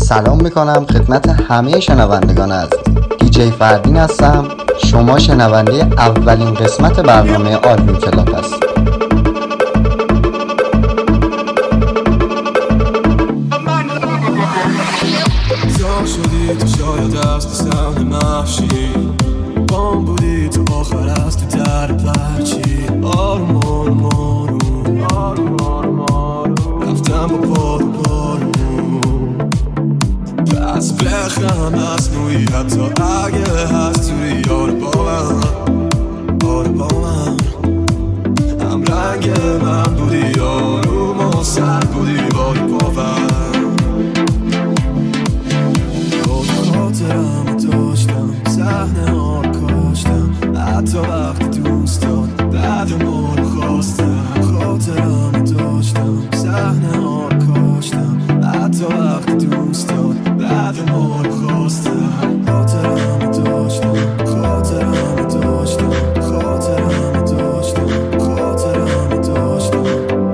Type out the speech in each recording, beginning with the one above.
سلام میکنم خدمت همه شنوندگان عزیز. دیجی فردین هستم. شما شنونده اولین قسمت برنامه آلبوم کلاب هستید. شدی تو شاید از تو سحن محشی بام بودی تو آخر از تو در پرچی آروم آروم آروم رفتم با پارو پس بخم مصنوعی حتی اگه هست توی یار با من هم رنگ من بودی آروم و سر بودی باری باور خاطرم داشتم صحنه ها کاشتم حتی وقتی دوستان بعد ما رو خواستم خاطرم داشتم صحنه ها کاشتم حتی وقتی دوستان بعد ما رو خواستم خاطرم داشتم خاطرم داشتم خاطرم داشتم خاطرم داشتم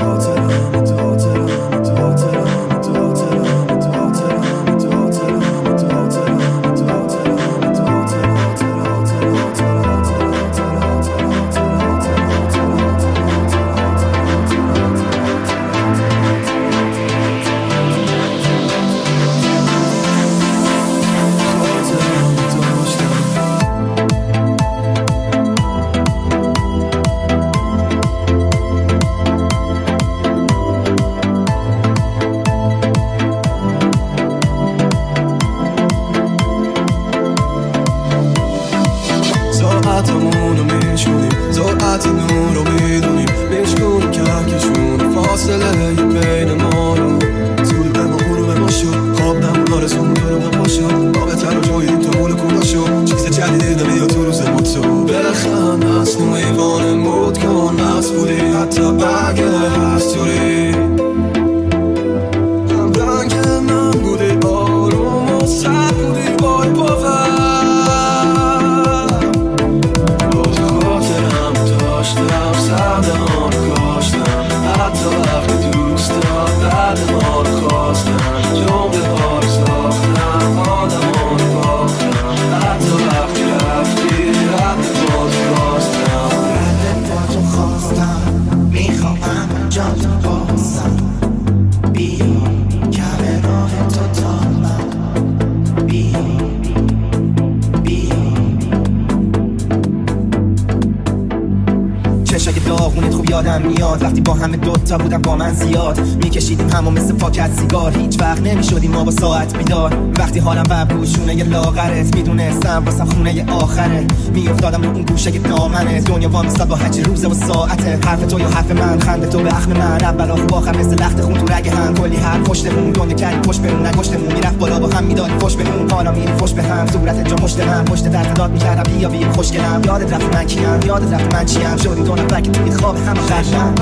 وقتی با همه دوتا بودم با من زیاد میکشیدیم همو مثل پاکت سیگار هیچ وقت نمیشدیم ما با ساعت بیدار وقتی حالم ببوشونه یه لاغرت میدونستم واسم خونه ی آخره میافتادم رو اون گوشه دامنه دنیا وامیستاد با هجی روزه و ساعته حرف تو یا حرف من خنده تو به اخم من اول آخر باخر مثل لخت خون تو رگ هم کلی هر پشتمون دنیا کردی پشت بمون نگشتمون میرفت بالا با هم میدادی پشت بمون حالا میری پشت به هم صورت جا مشت من پشت درد داد میکردم بیا خوشگلم یادت رفت من کیم یادت رفت من چیم شدیم دو نفر که توی خواب هم قشنگ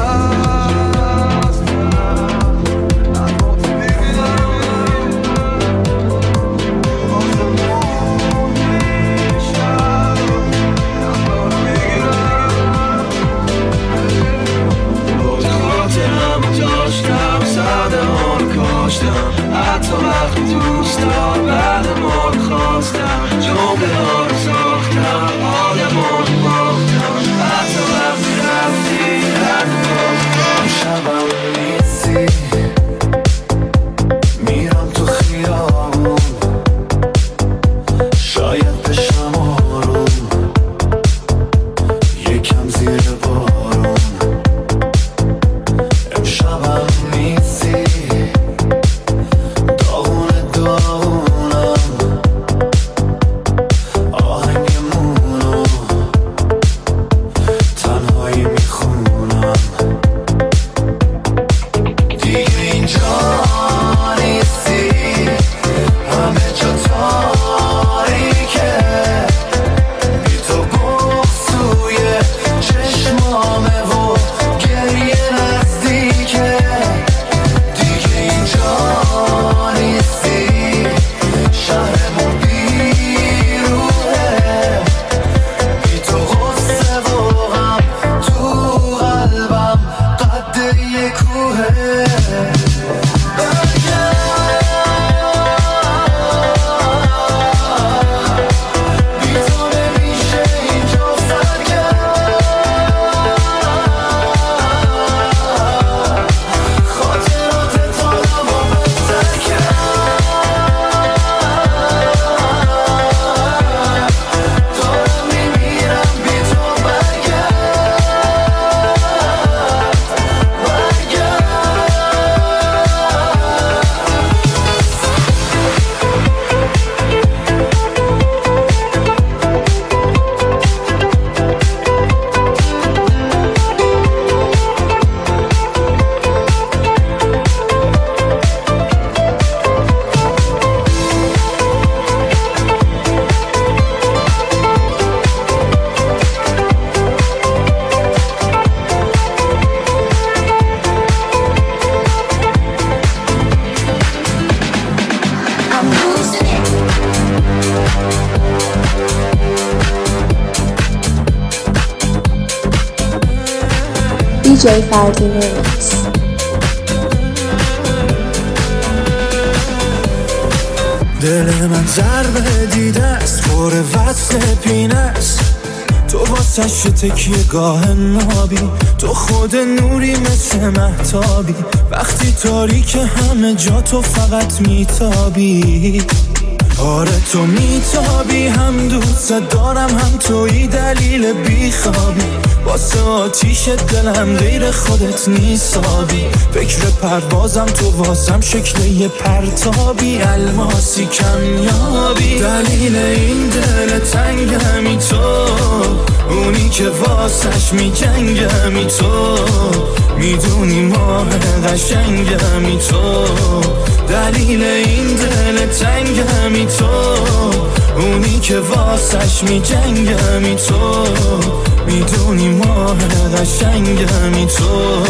حتی وقتی دوستان بعد ما رو خواستم جمله ها رو ساختم آدم ها رو باختم حتی وقتی رفتی رد ما شب فردین ریمیکس. دل من ضربه دیده است، پر وصل پینه است، تو واسش تکیه گاه نابی، تو خود نوری مثل مهتابی، وقتی تاریک همه جا تو فقط میتابی. آره تو میتابی، هم دوست دارم هم توی دلیل بیخوابی، واسه آتیش دلم غیر خودت نیسابی، فکر پروازم تو واسم شکل یه پرتابی، الماسی کمیابی، دلیل این دل تنگمی تو، اونی که واسش میجنگمی تو، میدونی ماه قشنگمی تو، دلیل این دل تنگمی تو، اونی که واسش میجنگمی تو، میدونی ماه قشنگمی تو.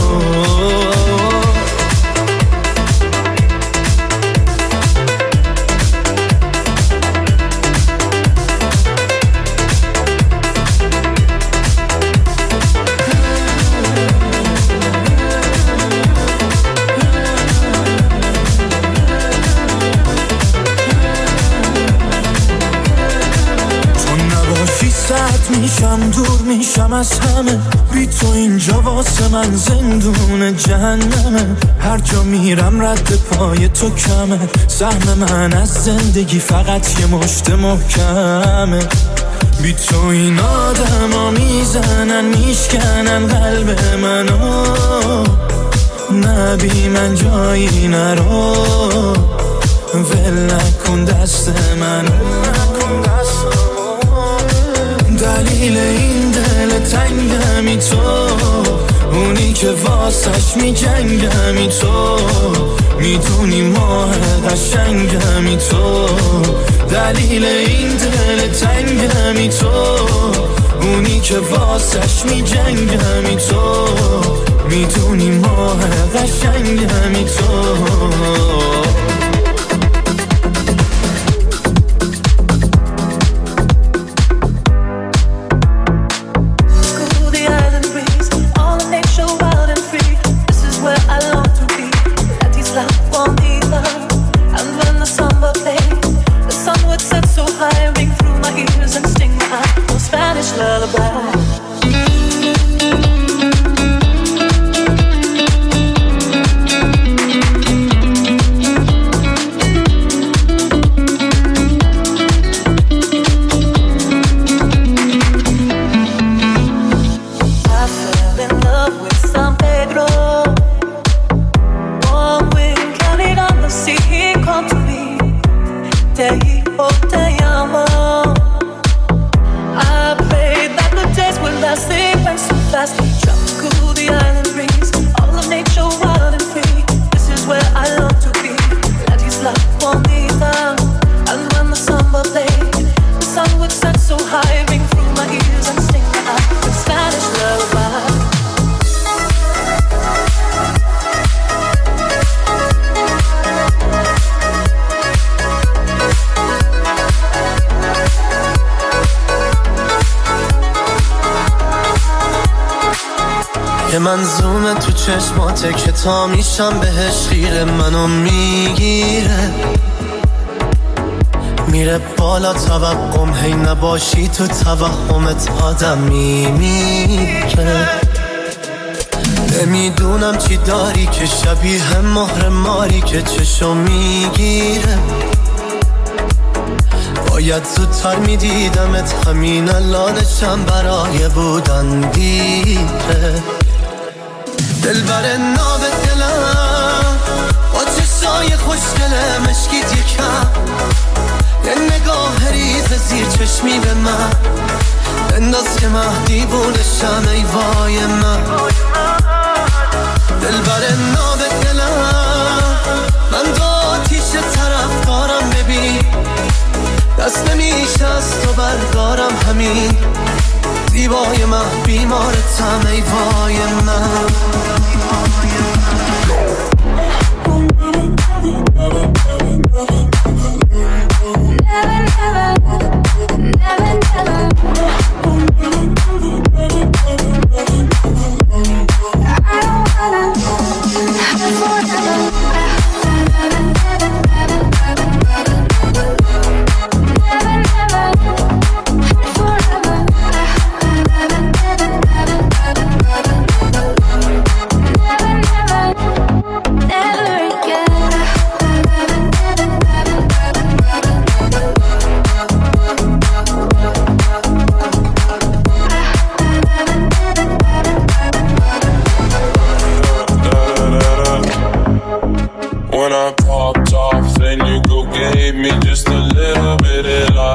میشم دور میشم از همه، بی تو اینجا واسه من زندون جهنمه، هر جا میرم رد پای تو کمه، سهم من از زندگی فقط یه مشت محکمه، بی تو این آدم ها میزنن میشکنن قلب منو، نه بی من جایی نرو، ول نکن دست منو، دلیل این دل تنگمی تو، اونی که واسش میجنگمی تو، میدونی ماه قشنگمی تو، دلیل این دل تنگمی تو، اونی که واسش میجنگمی تو، میدونی ماه قشنگمی تو. منظومه تو چشماته که تا میشم بهش خیره، منو میگیره میره بالا توقم، هی نباشی تو توهمت آدم میمیره، نمیدونم چی داری که شبیه مهر ماری که چشم میگیره، باید زودتر میدیدمت، همین الانشم برای بودن دیره، دل بر ناب دلم با چشای خوشگله مشکیت یکم، یه نگاه ریز زیر چشمی به من انداز که من دیوونشم، ای وای من دل بر ناب دلم، من دو آتیش طرف دارم، ببین دست نمیشه از تو بردارم، همین زیبای من بیمارتم، ای وای من I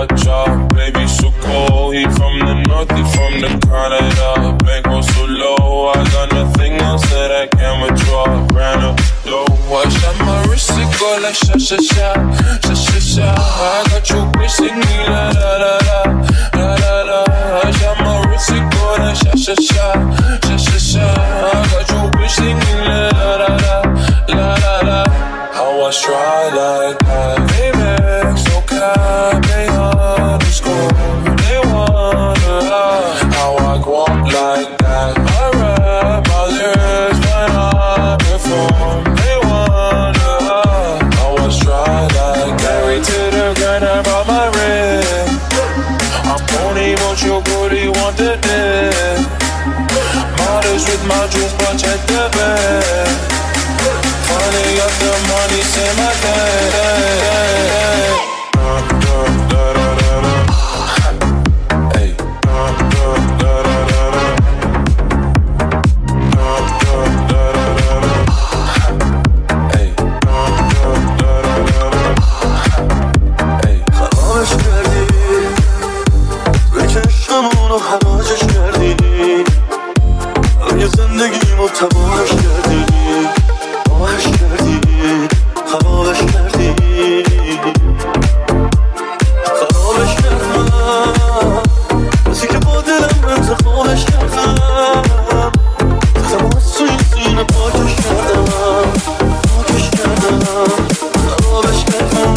hot job, baby so cold. He from the north, he from the Canada. Bank so low, I got nothing else that I can withdraw. Ran up low, I shot my wrist, it go like sha sha sha, sha sha sha. I got you bitch singing la la la la, la la la. I shot my wrist, it go like sha sha sha, sha sha sha. I got you bitch singing la la la la, la la la. How I try like that, baby, so kind, they underscore, they wonder how I go up like that. I rap my lyrics when I perform, they wonder how I try like that. Married to the grind, I brought my ring. I'm pony, want your booty, want the dick. Modest with my juice, but check the bag. Funny, got the money, say my dad. حراجش کردی یه زندگیمو تباهش کردی آهش کردی خرابش کردی خرابش کردم کسی که با دلم انتخابش کردم زدم از توی سینه پاکش کردم پاکش کردم خرابش کردم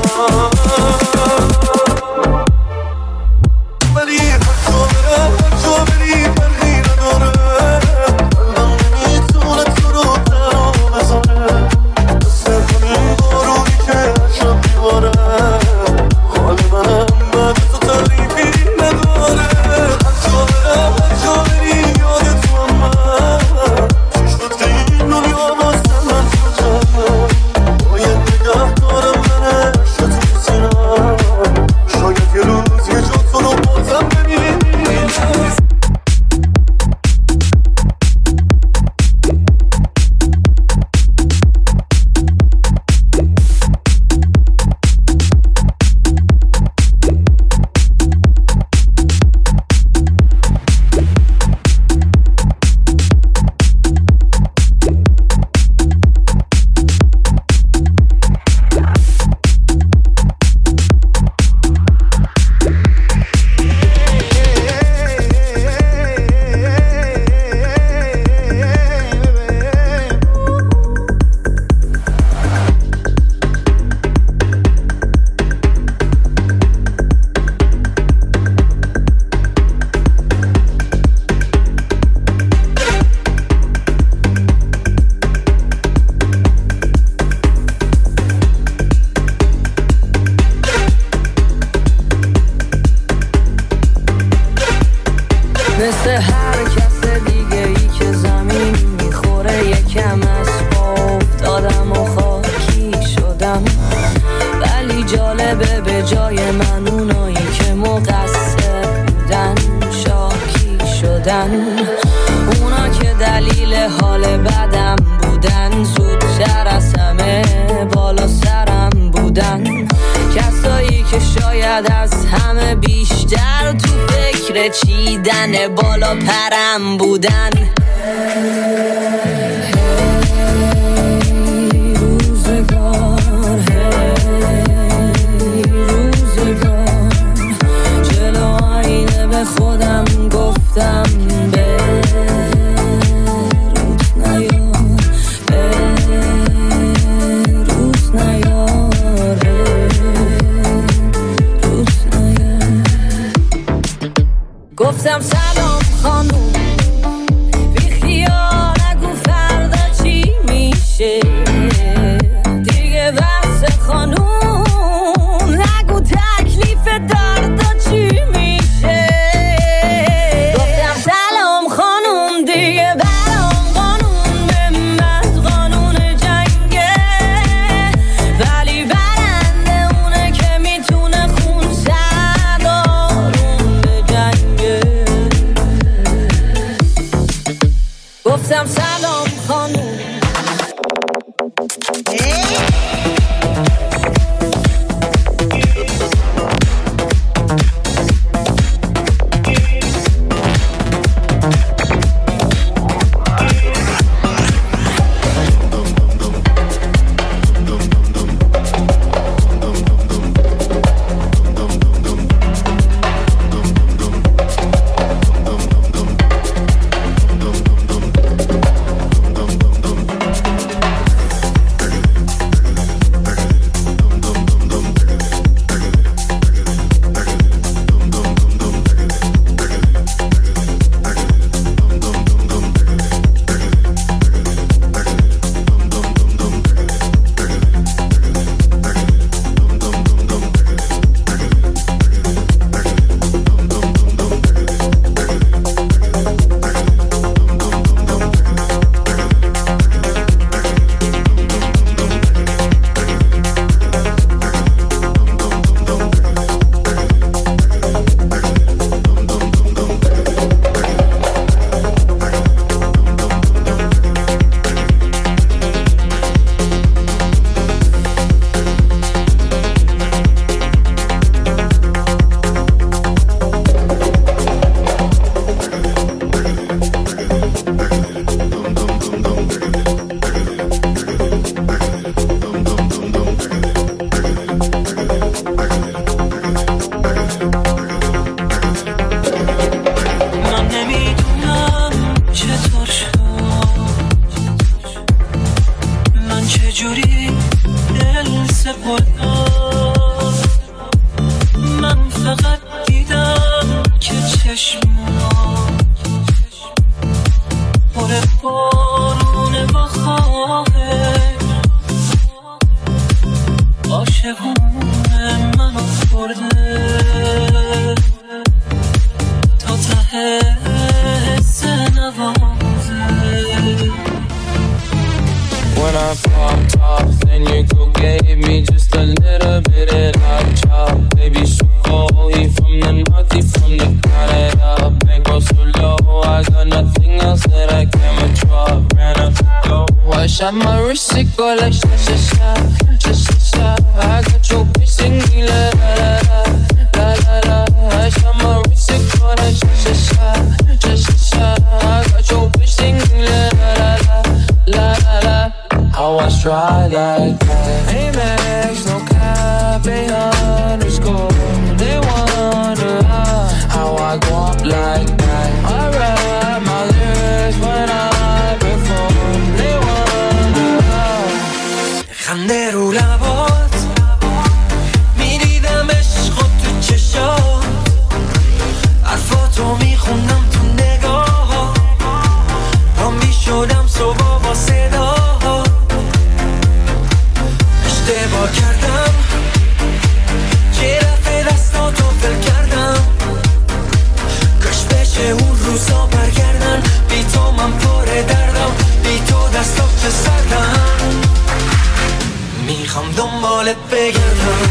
اونا که دلیل حال بدم بودن زودتر از همه بالا سرم بودن کسایی که شاید از همه بیشتر تو فکر چیدن بالا پرم بودن خودم گفتم بروز نیار گفتم سلام خانوم بی خیال نگو فردا چی میشه دیگه بحث خانوم نگو تکلیف دردا چی میشه shot my wrist, it go like sha sha sha, sha sha sha. I got your bitch singing la la la la la la. I shot my wrist, it go like sha sha sha, sha sha sha. I got your bitch singing la la la la la. How I stride like that? Amex, no cap, _. They wonder how I go up like that. I rap my lyrics when I perform. They wonder. خنده رو لبات میدیدم عشق تو چشات، حرفاتو میخوندم تو نگاه، پا میشدم صبح با صدا. اشتباه کردم چه رفت دستاتو فل کردم، کاش بشه اون روزا برگردن. بی تو من پر دردم، بی تو دستات چه سردم. میخوام دنبالت بگردم،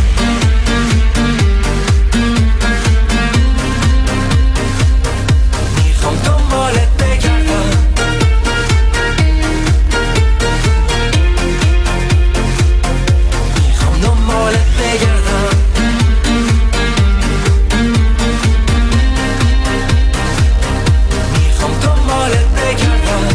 میخوام دنبالت بگردم. میخوام دنبالت بگردم. میخوام دنبالت بگردم.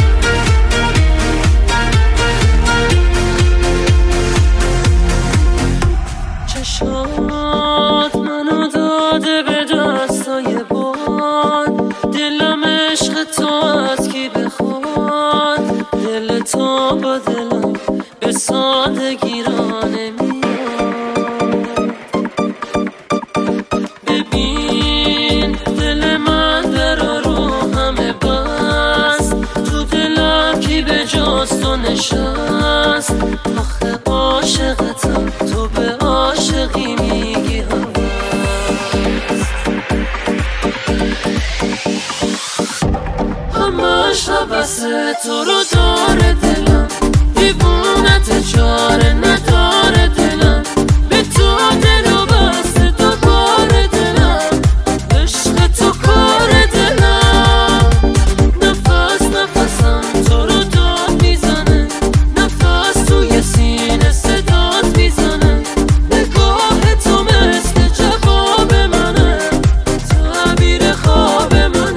چشات منو داده به دستای باد، دلم عشق تو از کی بخواد. دل تو با دلم به سادگی را نمیاد. ببین دل من برا رو همه بست، تو دلم کی به جز تو نشست. آخه عاشقتم تو به عاشقی میگی هست. همش حوثه تو رو داره دلم، دیوونت چاره نداره دلم. به تو دلو بسته دوباره دلم، عشق تو کار دلم. نفس نفسم تو رو داد میزنه، نفس توی سینه صدات میزنه. نگاه تو مثل جواب منه، تعبیر خواب منه.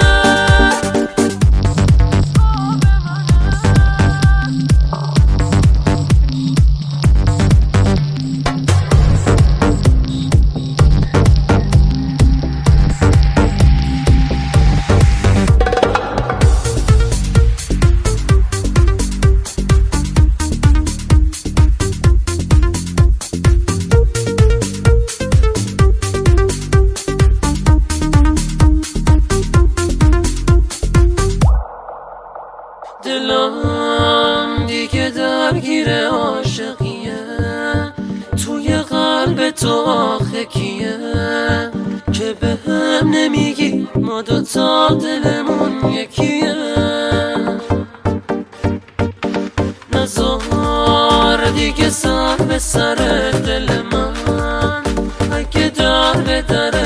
دلم دیگه درگیر عاشقیه، توی قلب تو آخه کیه که به هم نمیگی ما دوتا دلمون یکیه. نزار دیگه سر به سر دل من، اگه در به در